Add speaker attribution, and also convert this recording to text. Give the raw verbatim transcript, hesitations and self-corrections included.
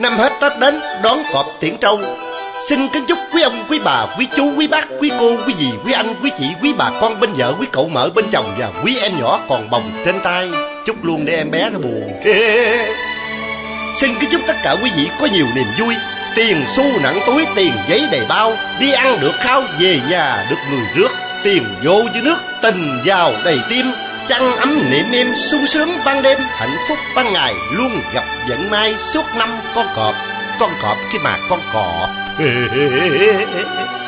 Speaker 1: Năm hết Tết đến đón cọp tiễn trâu. Xin kính chúc quý ông, quý bà, quý chú, quý bác, quý cô, quý dì, quý anh, quý chị, quý bà con bên vợ, quý cậu mợ bên chồng và quý em nhỏ còn bồng trên tay. Chúc luôn để em bé nó buồn. Xin kính chúc tất cả quý vị có nhiều niềm vui, tiền xu nặng túi, tiền giấy đầy bao, đi ăn được khao, về nhà được người rước, tiền vô như nước, tình vào đầy tim, chăn ấm niệm êm, sung sướng ban đêm, hạnh phúc ban ngày, luôn gặp vận may suốt năm con cọp. Con cọp khi mà con cọp.